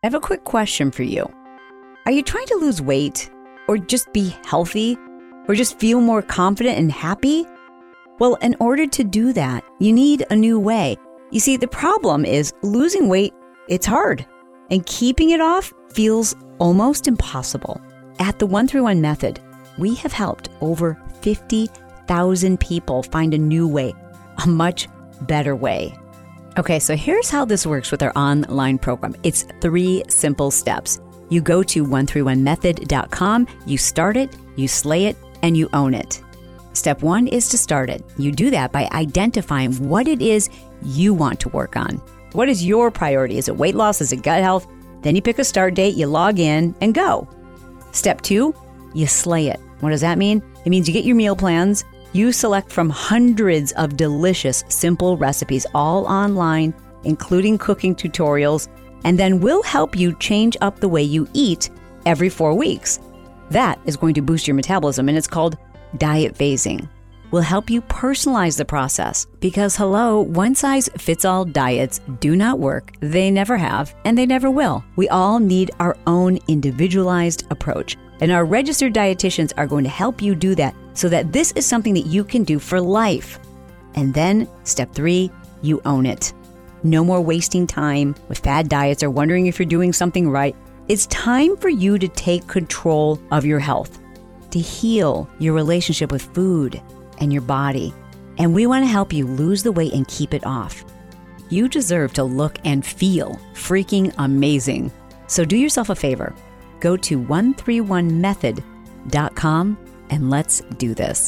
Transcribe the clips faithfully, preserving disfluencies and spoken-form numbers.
I have a quick question for you. Are you trying to lose weight, or just be healthy, or just feel more confident and happy? Well, in order to do that, you need a new way. You see, the problem is losing weight, it's hard, and keeping it off feels almost impossible. At the one three one Method, we have helped over fifty thousand people find a new way, a much better way. Okay, so here's how this works with our online program. It's three simple steps. You go to one three one method dot com, you start it, you slay it, and you own it. Step one is to start it. You do that by identifying what it is you want to work on. What is your priority? Is it weight loss? Is it gut health? Then you pick a start date, you log in, and go. Step two, you slay it. What does that mean? It means you get your meal plans. You select from hundreds of delicious, simple recipes, all online, including cooking tutorials, and then we'll help you change up the way you eat every four weeks. That is going to boost your metabolism, and it's called diet phasing. We'll help you personalize the process because, hello, one-size-fits-all diets do not work. They never have, and they never will. We all need our own individualized approach, and our registered dietitians are going to help you do that so that this is something that you can do for life. And then, step three, you own it. No more wasting time with fad diets or wondering if you're doing something right. It's time for you to take control of your health, to heal your relationship with food and your body. And we want to help you lose the weight and keep it off. You deserve to look and feel freaking amazing. So do yourself a favor. Go to one three one method dot com and let's do this.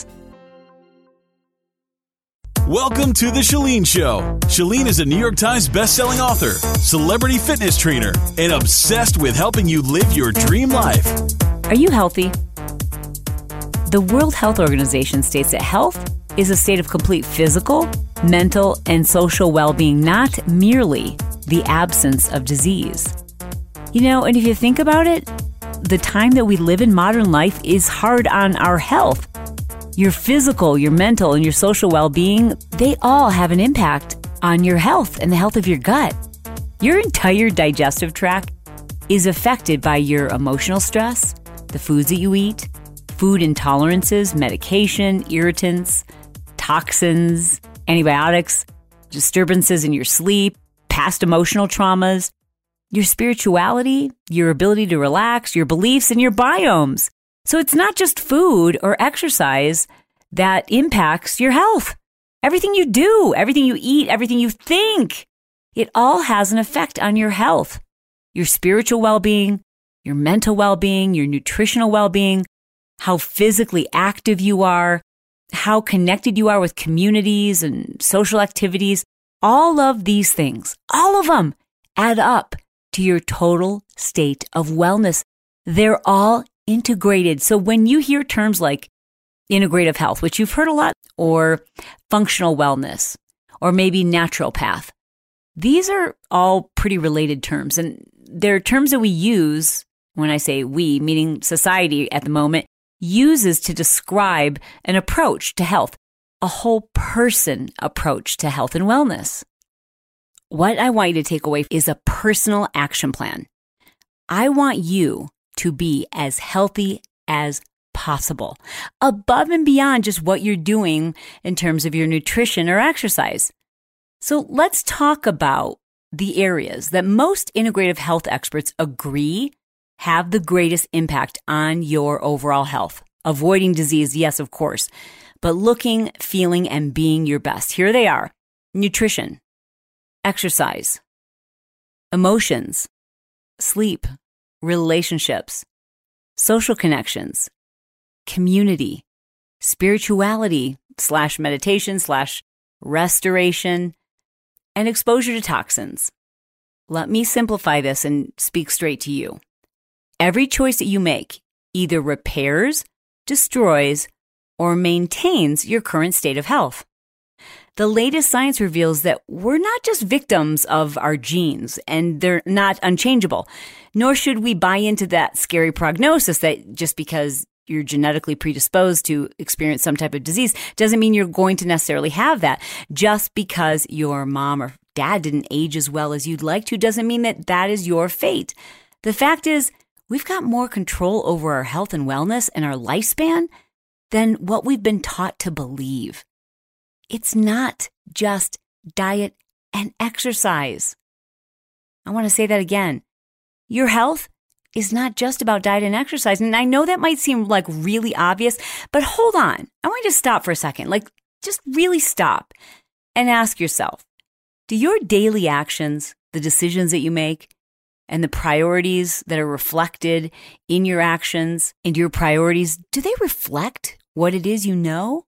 Welcome to The Chalene Show. Chalene is a New York Times bestselling author, celebrity fitness trainer, and obsessed with helping you live your dream life. Are you healthy? The World Health Organization states that health is a state of complete physical, mental, and social well-being, not merely the absence of disease. You know, and if you think about it, the time that we live in modern life is hard on our health. Your physical, your mental, and your social well-being, they all have an impact on your health and the health of your gut. Your entire digestive tract is affected by your emotional stress, the foods that you eat, food intolerances, medication, irritants, toxins, antibiotics, disturbances in your sleep, past emotional traumas, your spirituality, your ability to relax, your beliefs, and your biomes. So it's not just food or exercise that impacts your health. Everything you do, everything you eat, everything you think, it all has an effect on your health, your spiritual well-being, your mental well-being, your nutritional well-being, how physically active you are, how connected you are with communities and social activities. All of these things, all of them add up to your total state of wellness. They're all integrated. So when you hear terms like integrative health, which you've heard a lot, or functional wellness, or maybe naturopath, these are all pretty related terms. And they're terms that we use, when I say we, meaning society at the moment, uses to describe an approach to health, a whole person approach to health and wellness. What I want you to take away is a personal action plan. I want you to be as healthy as possible, above and beyond just what you're doing in terms of your nutrition or exercise. So let's talk about the areas that most integrative health experts agree have the greatest impact on your overall health. Avoiding disease, yes, of course, but looking, feeling, and being your best. Here they are: nutrition, exercise, emotions, sleep, relationships, social connections, community, spirituality slash meditation slash restoration, and exposure to toxins. Let me simplify this and speak straight to you. Every choice that you make either repairs, destroys, or maintains your current state of health. The latest science reveals that we're not just victims of our genes, and they're not unchangeable, nor should we buy into that scary prognosis that just because you're genetically predisposed to experience some type of disease doesn't mean you're going to necessarily have that. Just because your mom or dad didn't age as well as you'd like to doesn't mean that that is your fate. The fact is, we've got more control over our health and wellness and our lifespan than what we've been taught to believe. It's not just diet and exercise. I want to say that again. Your health is not just about diet and exercise. And I know that might seem like really obvious, but hold on. I want you to stop for a second. Like, just really stop and ask yourself, do your daily actions, the decisions that you make, and the priorities that are reflected in your actions and your priorities, do they reflect what it is you know?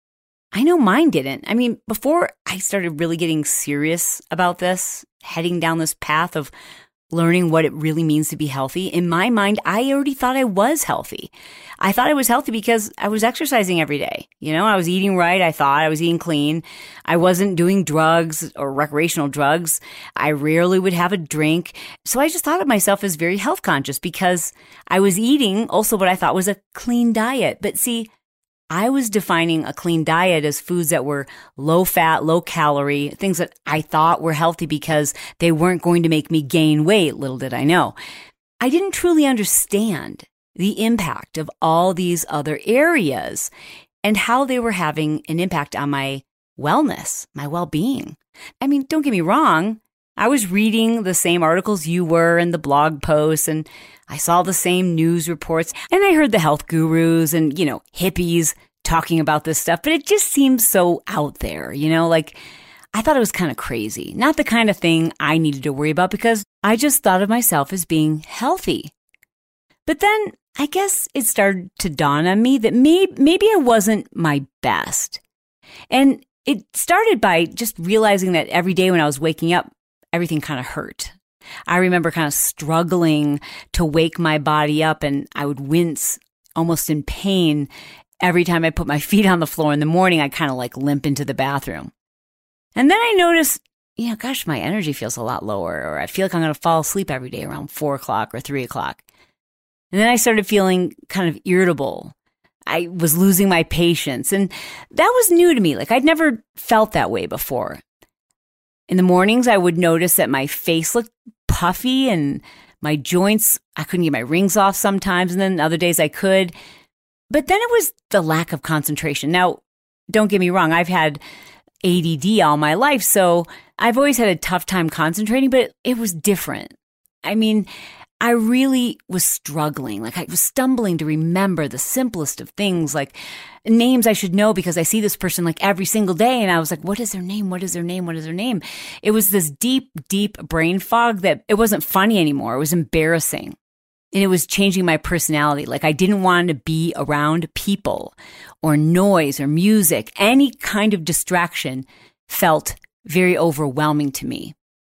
I know mine didn't. I mean, before I started really getting serious about this, heading down this path of learning what it really means to be healthy, in my mind, I already thought I was healthy. I thought I was healthy because I was exercising every day. You know, I was eating right. I thought I was eating clean. I wasn't doing drugs or recreational drugs. I rarely would have a drink. So I just thought of myself as very health conscious because I was eating also what I thought was a clean diet. But see, I was defining a clean diet as foods that were low fat, low calorie, things that I thought were healthy because they weren't going to make me gain weight. Little did I know. I didn't truly understand the impact of all these other areas and how they were having an impact on my wellness, my well-being. I mean, don't get me wrong. I was reading the same articles you were and the blog posts, and I saw the same news reports, and I heard the health gurus and, you know, hippies talking about this stuff, but it just seems so out there, you know, like I thought it was kind of crazy, not the kind of thing I needed to worry about because I just thought of myself as being healthy. But then I guess it started to dawn on me that maybe, maybe I wasn't my best. And it started by just realizing that every day when I was waking up, everything kind of hurt. I remember kind of struggling to wake my body up, and I would wince almost in pain every time I put my feet on the floor in the morning. I kind of like limp into the bathroom. And then I noticed, you know, gosh, my energy feels a lot lower, or I feel like I'm going to fall asleep every day around four o'clock or three o'clock. And then I started feeling kind of irritable. I was losing my patience, and that was new to me. Like I'd never felt that way before. In the mornings, I would notice that my face looked puffy and my joints, I couldn't get my rings off sometimes, and then other days I could. But then it was the lack of concentration. Now, don't get me wrong, I've had A D D all my life, so I've always had a tough time concentrating, but it was different. I mean, I really was struggling. Like I was stumbling to remember the simplest of things, like names I should know because I see this person like every single day. And I was like, what is their name? What is their name? What is their name? It was this deep, deep brain fog that it wasn't funny anymore. It was embarrassing. And it was changing my personality. Like I didn't want to be around people or noise or music. Any kind of distraction felt very overwhelming to me.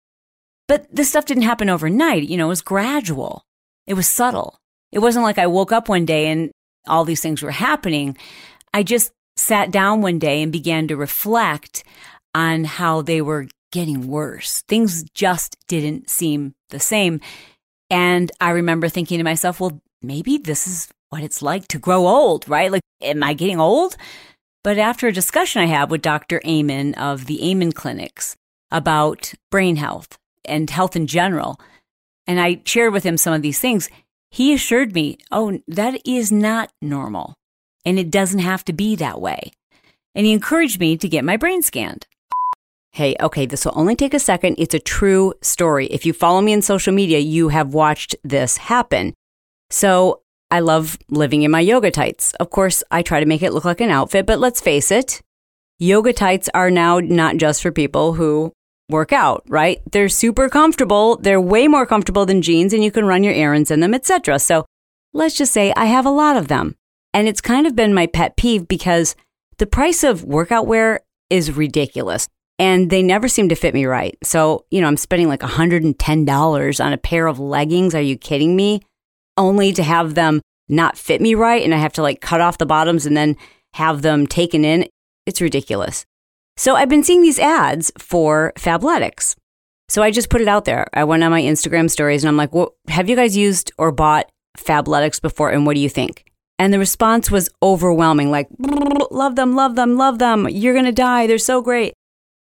But this stuff didn't happen overnight. You know, it was gradual. It was subtle. It wasn't like I woke up one day and all these things were happening. I just sat down one day and began to reflect on how they were getting worse. Things just didn't seem the same. And I remember thinking to myself, well, maybe this is what it's like to grow old, right? Like, am I getting old? But after a discussion I had with Doctor Amen of the Amen Clinics about brain health and health in general, and I shared with him some of these things, he assured me, oh, that is not normal, and it doesn't have to be that way. And he encouraged me to get my brain scanned. Hey, okay, this will only take a second. It's a true story. If you follow me on social media, you have watched this happen. So I love living in my yoga tights. Of course, I try to make it look like an outfit, but let's face it, yoga tights are now not just for people who work out, right? They're super comfortable. They're way more comfortable than jeans, and you can run your errands in them, et cetera. So let's just say I have a lot of them. And it's kind of been my pet peeve because the price of workout wear is ridiculous and they never seem to fit me right. So, you know, I'm spending like one hundred ten dollars on a pair of leggings. Are you kidding me? Only to have them not fit me right. And I have to like cut off the bottoms and then have them taken in. It's ridiculous. So I've been seeing these ads for Fabletics. So I just put it out there. I went on my Instagram stories and I'm like, well, have you guys used or bought Fabletics before? And what do you think? And the response was overwhelming. Like, love them, love them, love them. You're going to die. They're so great.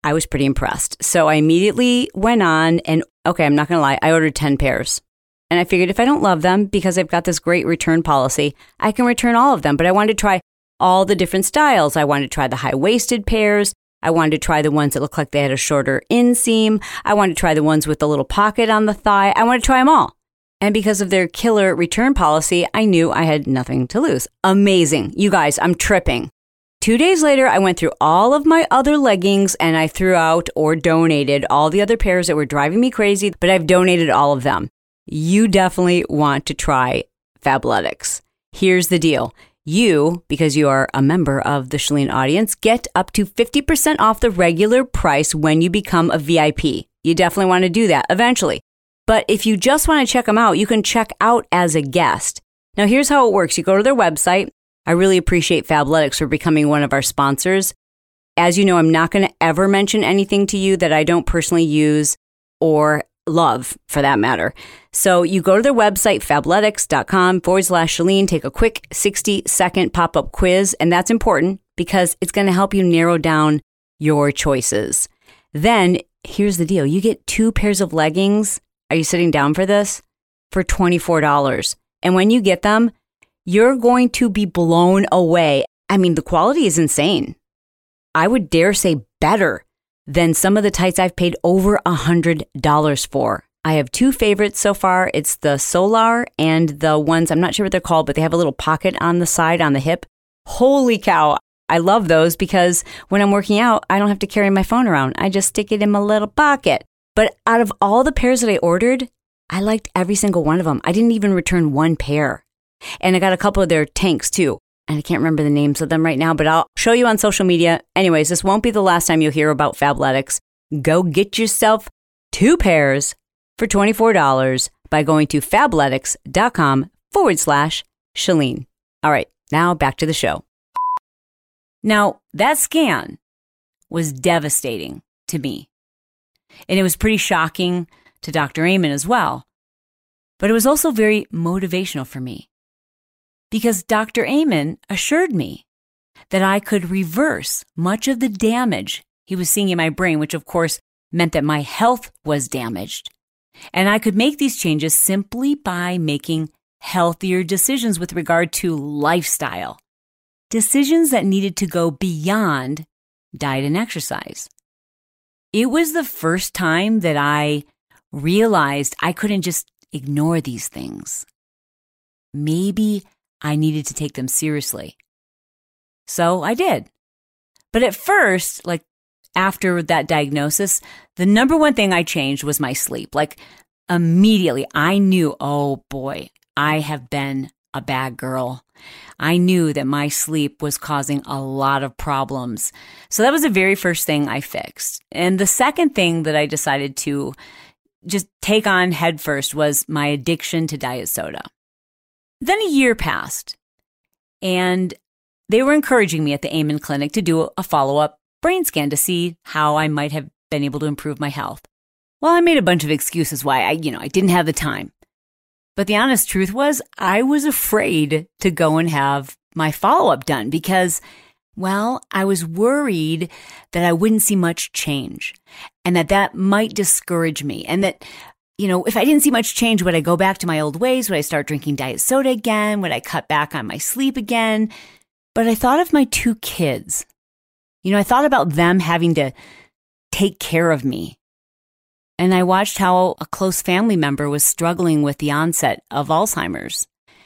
I was pretty impressed. So I immediately went on and, okay, I'm not going to lie, I ordered ten pairs. And I figured if I don't love them, because I've got this great return policy, I can return all of them. But I wanted to try all the different styles. I wanted to try the high-waisted pairs. I wanted to try the ones that looked like they had a shorter inseam. I wanted to try the ones with the little pocket on the thigh. I wanted to try them all. And because of their killer return policy, I knew I had nothing to lose. Amazing. You guys, I'm tripping. Two days later, I went through all of my other leggings and I threw out or donated all the other pairs that were driving me crazy, but I've donated all of them. You definitely want to try Fabletics. Here's the deal. You, because you are a member of the Chalene audience, get up to fifty percent off the regular price when you become a V I P. You definitely want to do that eventually. But if you just want to check them out, you can check out as a guest. Now, here's how it works. You go to their website. I really appreciate Fabletics for becoming one of our sponsors. As you know, I'm not going to ever mention anything to you that I don't personally use or love, for that matter. So you go to their website, fabletics.com forward slash Chalene, take a quick sixty second pop-up quiz. And that's important because it's going to help you narrow down your choices. Then here's the deal. You get two pairs of leggings. Are you sitting down for this? For twenty-four dollars. And when you get them, you're going to be blown away. I mean, the quality is insane. I would dare say better than some of the tights I've paid over one hundred dollars for. I have two favorites so far. It's the Solar and the ones, I'm not sure what they're called, but they have a little pocket on the side, on the hip. Holy cow. I love those because when I'm working out, I don't have to carry my phone around. I just stick it in my little pocket. But out of all the pairs that I ordered, I liked every single one of them. I didn't even return one pair. And I got a couple of their tanks too. And I can't remember the names of them right now, but I'll show you on social media. Anyways, this won't be the last time you'll hear about Fabletics. Go get yourself two pairs for twenty-four dollars by going to fabletics.com forward slash Chalene. All right, now back to the show. Now, that scan was devastating to me. And it was pretty shocking to Doctor Amen as well. But it was also very motivational for me. Because Doctor Amen assured me that I could reverse much of the damage he was seeing in my brain, which of course meant that my health was damaged. And I could make these changes simply by making healthier decisions with regard to lifestyle. Decisions that needed to go beyond diet and exercise. It was the first time that I realized I couldn't just ignore these things. Maybe I needed to take them seriously. So I did. But at first, like after that diagnosis, the number one thing I changed was my sleep. Like immediately, I knew, oh boy, I have been a bad girl. I knew that my sleep was causing a lot of problems. So that was the very first thing I fixed. And the second thing that I decided to just take on headfirst was my addiction to diet soda. Then a year passed, and they were encouraging me at the Amen Clinic to do a follow-up brain scan to see how I might have been able to improve my health. Well, I made a bunch of excuses why I, you know, I didn't have the time. But the honest truth was I was afraid to go and have my follow-up done because, well, I was worried that I wouldn't see much change and that that might discourage me and that, you know, if I didn't see much change, would I go back to my old ways? Would I start drinking diet soda again? Would I cut back on my sleep again? But I thought of my two kids. You know, I thought about them having to take care of me. And I watched how a close family member was struggling with the onset of Alzheimer's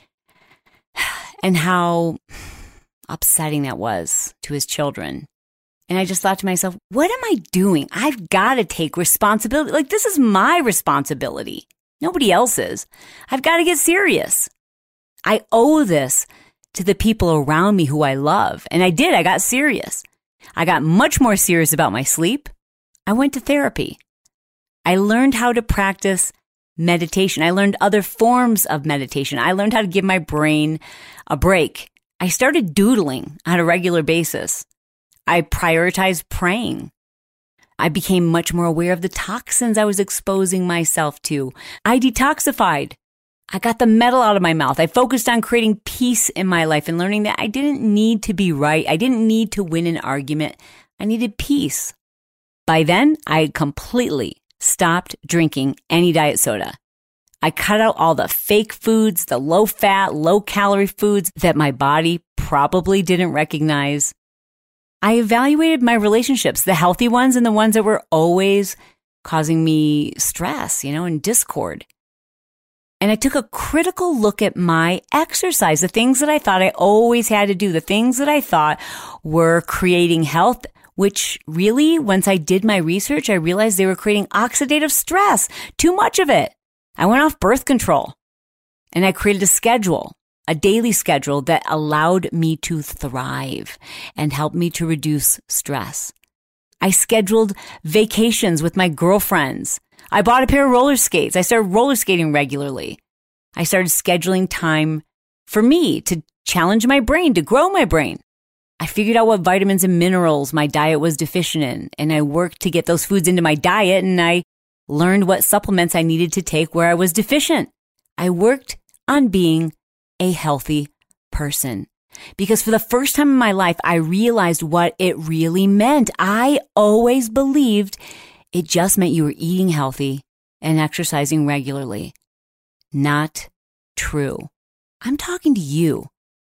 and how upsetting that was to his children. And I just thought to myself, what am I doing? I've got to take responsibility. Like, this is my responsibility. Nobody else's. I've got to get serious. I owe this to the people around me who I love. And I did. I got serious. I got much more serious about my sleep. I went to therapy. I learned how to practice meditation. I learned other forms of meditation. I learned how to give my brain a break. I started doodling on a regular basis. I prioritized praying. I became much more aware of the toxins I was exposing myself to. I detoxified. I got the metal out of my mouth. I focused on creating peace in my life and learning that I didn't need to be right. I didn't need to win an argument. I needed peace. By then, I had completely stopped drinking any diet soda. I cut out all the fake foods, the low-fat, low-calorie foods that my body probably didn't recognize. I evaluated my relationships, the healthy ones and the ones that were always causing me stress, you know, and discord. And I took a critical look at my exercise, the things that I thought I always had to do, the things that I thought were creating health, which really, once I did my research, I realized they were creating oxidative stress, too much of it. I went off birth control and I created a schedule, a daily schedule that allowed me to thrive and helped me to reduce stress. I scheduled vacations with my girlfriends. I bought a pair of roller skates. I started roller skating regularly. I started scheduling time for me to challenge my brain, to grow my brain. I figured out what vitamins and minerals my diet was deficient in, and I worked to get those foods into my diet, and I learned what supplements I needed to take where I was deficient. I worked on being a healthy person because for the first time in my life, I realized what it really meant. I always believed it just meant you were eating healthy and exercising regularly. Not true. I'm talking to you.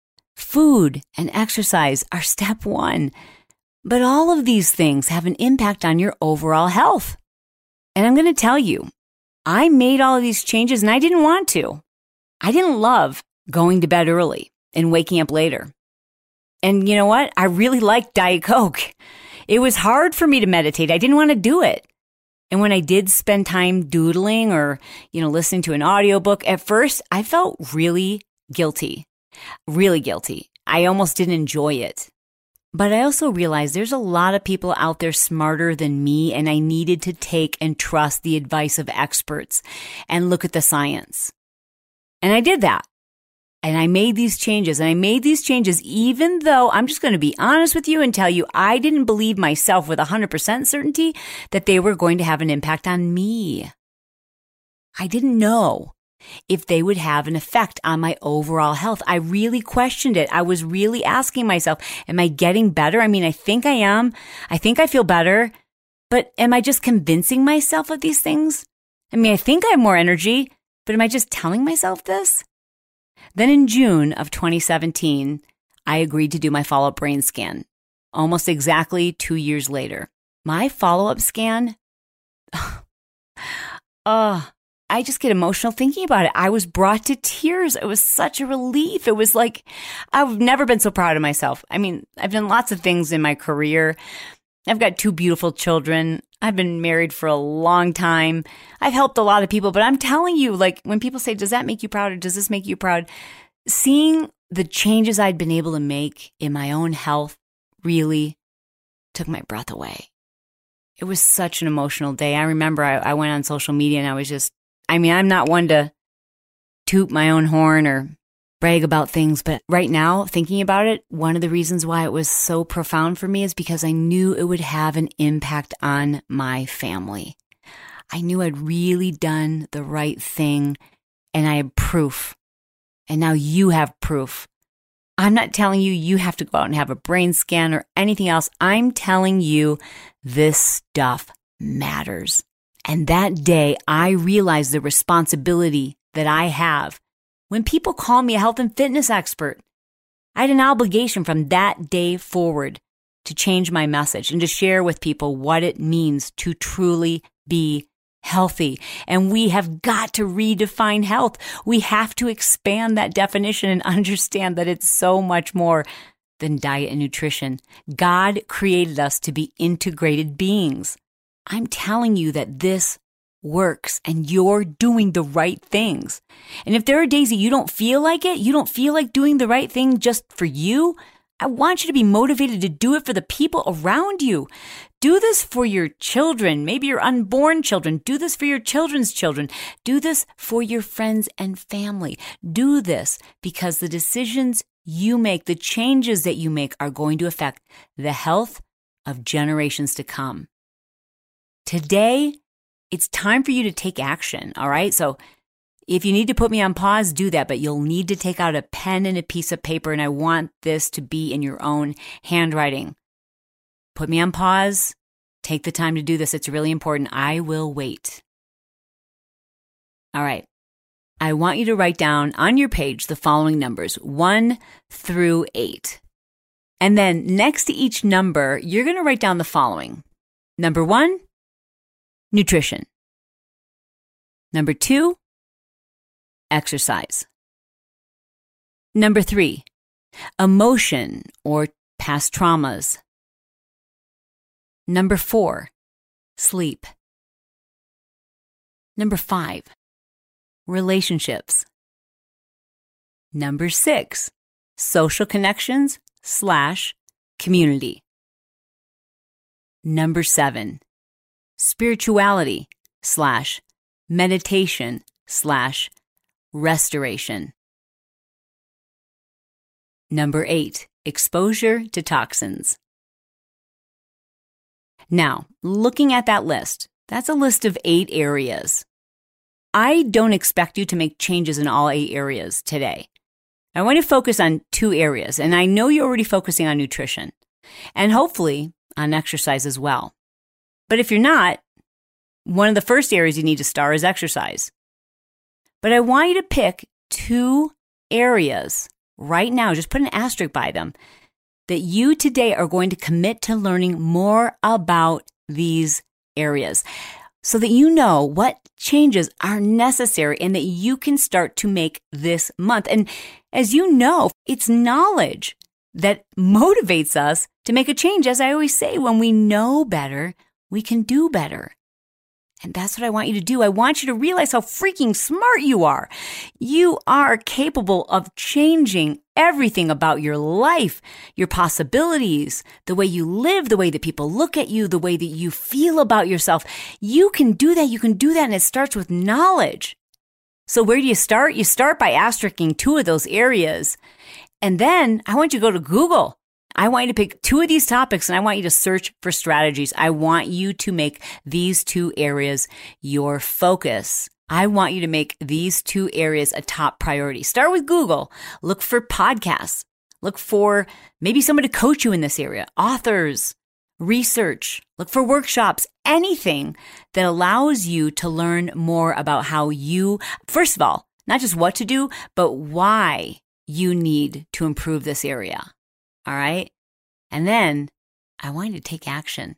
Food and exercise are step one, but all of these things have an impact on your overall health. And I'm going to tell you, I made all of these changes and I didn't want to. I didn't love going to bed early and waking up later. And you know what? I really liked Diet Coke. It was hard for me to meditate. I didn't want to do it. And when I did spend time doodling or, you know, listening to an audiobook, at first I felt really guilty, really guilty. I almost didn't enjoy it. But I also realized there's a lot of people out there smarter than me, and I needed to take and trust the advice of experts and look at the science. And I did that. And I made these changes, and I made these changes even though I'm just going to be honest with you and tell you I didn't believe myself with one hundred percent certainty that they were going to have an impact on me. I didn't know if they would have an effect on my overall health. I really questioned it. I was really asking myself, am I getting better? I mean, I think I am. I think I feel better, but am I just convincing myself of these things? I mean, I think I have more energy, but am I just telling myself this? Then in June of twenty seventeen, I agreed to do my follow-up brain scan, almost exactly two years later. My follow-up scan, oh, I just get emotional thinking about it. I was brought to tears. It was such a relief. It was like, I've never been so proud of myself. I mean, I've done lots of things in my career. I've got two beautiful children. I've been married for a long time. I've helped a lot of people, but I'm telling you, like when people say, does that make you proud or does this make you proud? Seeing the changes I'd been able to make in my own health really took my breath away. It was such an emotional day. I remember I, I went on social media and I was just, I mean, I'm not one to toot my own horn or brag about things, but right now, thinking about it, one of the reasons why it was so profound for me is because I knew it would have an impact on my family. I knew I'd really done the right thing, and I had proof. And now you have proof. I'm not telling you you have to go out and have a brain scan or anything else. I'm telling you this stuff matters. And that day, I realized the responsibility that I have. When people call me a health and fitness expert, I had an obligation from that day forward to change my message and to share with people what it means to truly be healthy. And we have got to redefine health. We have to expand that definition and understand that it's so much more than diet and nutrition. God created us to be integrated beings. I'm telling you that this works and you're doing the right things. And if there are days that you don't feel like it, you don't feel like doing the right thing just for you, I want you to be motivated to do it for the people around you. Do this for your children, maybe your unborn children. Do this for your children's children. Do this for your friends and family. Do this because the decisions you make, the changes that you make are going to affect the health of generations to come. Today, it's time for you to take action, all right? So if you need to put me on pause, do that, but you'll need to take out a pen and a piece of paper, and I want this to be in your own handwriting. Put me on pause, Take the time to do this. It's really important. I will wait. All right. I want you to write down on your page the following numbers, one through eight. And then next to each number, you're going to write down the following. Number one, nutrition. Number two, exercise. Number three, emotion or past traumas. Number four, sleep. Number five, relationships. Number six, social connections slash community. Number seven, spirituality slash meditation slash restoration. Number eight, exposure to toxins. Now, looking at that list, that's a list of eight areas. I don't expect you to make changes in all eight areas today. I want to focus on two areas, and I know you're already focusing on nutrition, and hopefully on exercise as well. But if you're not, one of the first areas you need to start is exercise. But I want you to pick two areas right now, just put an asterisk by them, that you today are going to commit to learning more about these areas so that you know what changes are necessary and that you can start to make this month. And as you know, it's knowledge that motivates us to make a change. As I always say, when we know better, we can do better. And that's what I want you to do. I want you to realize how freaking smart you are. You are capable of changing everything about your life, your possibilities, the way you live, the way that people look at you, the way that you feel about yourself. You can do that. You can do that. And it starts with knowledge. So where do you start? You start by asterisking two of those areas. And then I want you to go to Google. I want you to pick two of these topics and I want you to search for strategies. I want you to make these two areas your focus. I want you to make these two areas a top priority. Start with Google. Look for podcasts. Look for maybe somebody to coach you in this area, authors, research. Look for workshops, anything that allows you to learn more about how you, first of all, not just what to do, but why you need to improve this area. All right? And then I want you to take action.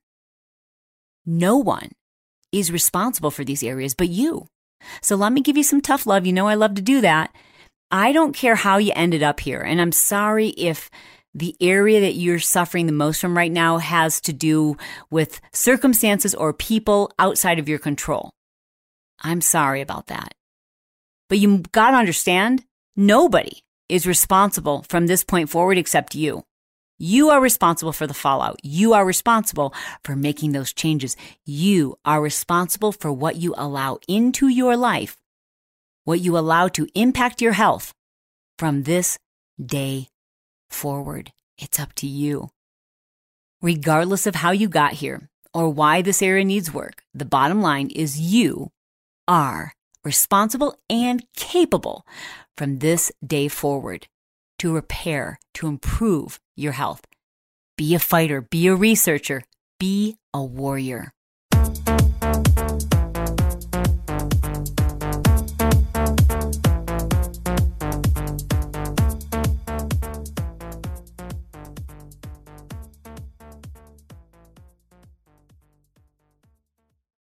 No one is responsible for these areas but you. So let me give you some tough love. You know I love to do that. I don't care how you ended up here. And I'm sorry if the area that you're suffering the most from right now has to do with circumstances or people outside of your control. I'm sorry about that. But you got to understand, nobody is responsible from this point forward except you. You are responsible for the fallout. You are responsible for making those changes. You are responsible for what you allow into your life, what you allow to impact your health from this day forward. It's up to you. Regardless of how you got here or why this area needs work, the bottom line is you are responsible and capable from this day forward to repair, to improve your health. Be a fighter, be a researcher, be a warrior.